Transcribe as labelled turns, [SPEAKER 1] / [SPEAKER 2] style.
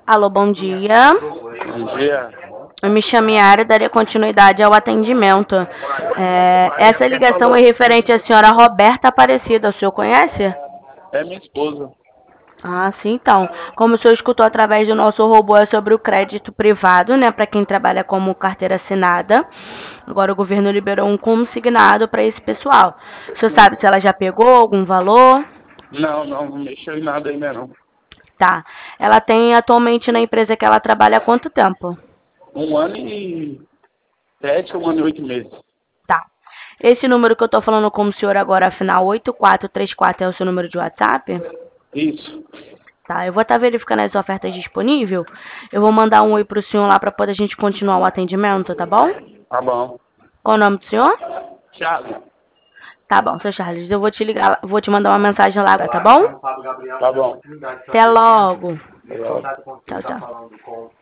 [SPEAKER 1] Alô, bom dia.
[SPEAKER 2] Bom dia.
[SPEAKER 1] Eu me chamo Yara e darei continuidade ao atendimento. Essa ligação é referente à senhora Roberta Aparecida. O senhor conhece?
[SPEAKER 2] É minha esposa.
[SPEAKER 1] Ah, sim, então. Como o senhor escutou através do nosso robô, é sobre o crédito privado, né, para quem trabalha como carteira assinada. Agora o governo liberou um consignado para esse pessoal. O senhor sabe se ela já pegou algum valor?
[SPEAKER 2] Não mexeu em nada ainda não.
[SPEAKER 1] Tá. Ela tem atualmente na empresa que ela trabalha há quanto tempo?
[SPEAKER 2] 1 ano e 7 ou 1 ano e 8 meses.
[SPEAKER 1] Tá. Esse número que eu tô falando com o senhor agora, afinal 8434, é o seu número de WhatsApp?
[SPEAKER 2] Isso.
[SPEAKER 1] Tá, eu vou estar verificando as ofertas disponíveis. Eu vou mandar um oi pro senhor lá para poder a gente continuar o atendimento, tá bom?
[SPEAKER 2] Tá bom.
[SPEAKER 1] Qual o nome do senhor?
[SPEAKER 2] Thiago.
[SPEAKER 1] Tá bom, seu Charles. Eu vou te ligar, vou te mandar uma mensagem lá, tá bom?
[SPEAKER 2] Tá bom.
[SPEAKER 1] Até logo.
[SPEAKER 2] Até logo.
[SPEAKER 1] Tchau, tchau.